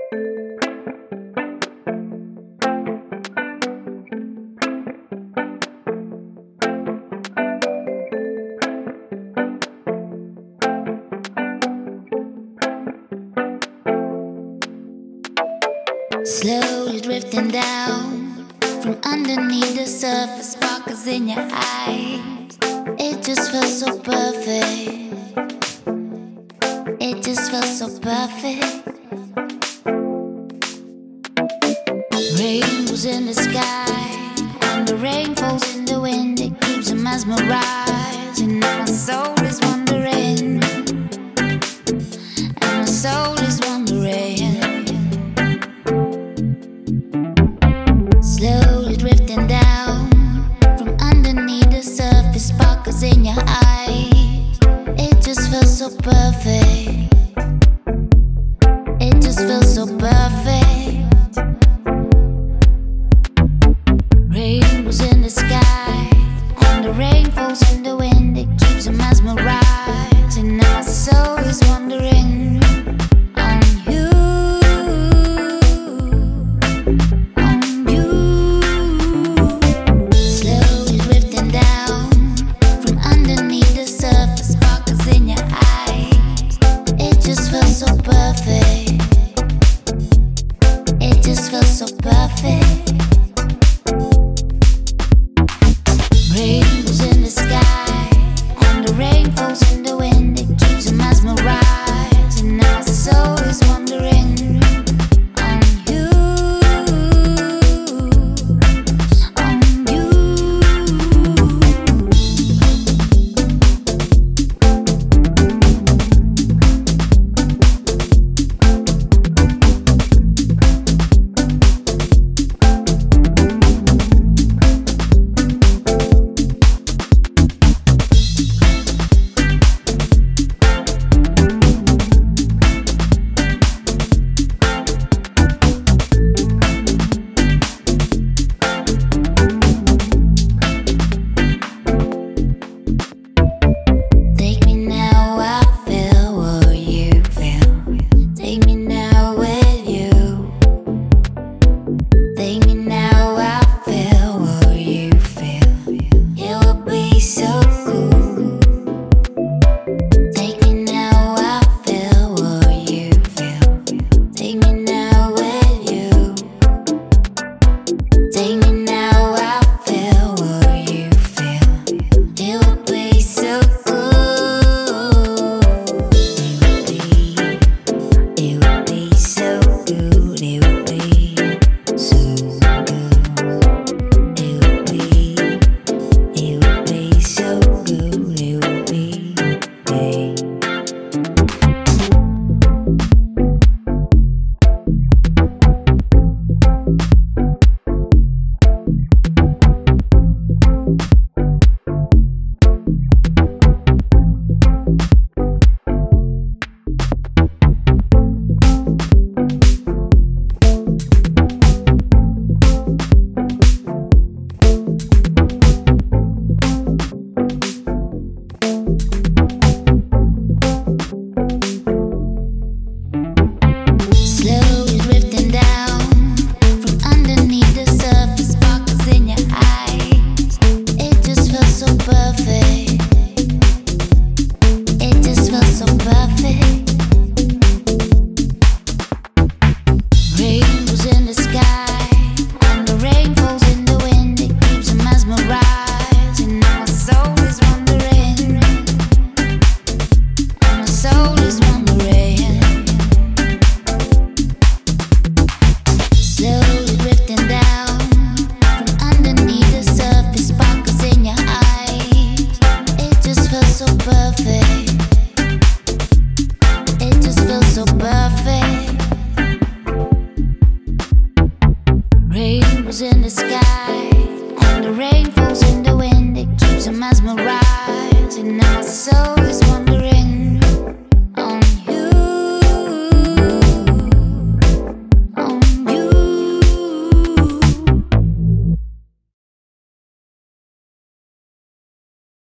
Slowly drifting down from underneath the surface, sparkles in your eyes. It just feels so perfect. It just feels so perfect. Rainbows in the sky, and the rain falls in the wind. It keeps me mesmerized, and now my soul is wandering, and my soul is wandering. Slowly drifting down from underneath the surface, sparkles in your eyes. It just feels so perfect. It just feels so perfect. Rainbows in the sky, and the rain falls in the wind. It keeps me mesmerized, and now my soul is wandering on you. In the sky.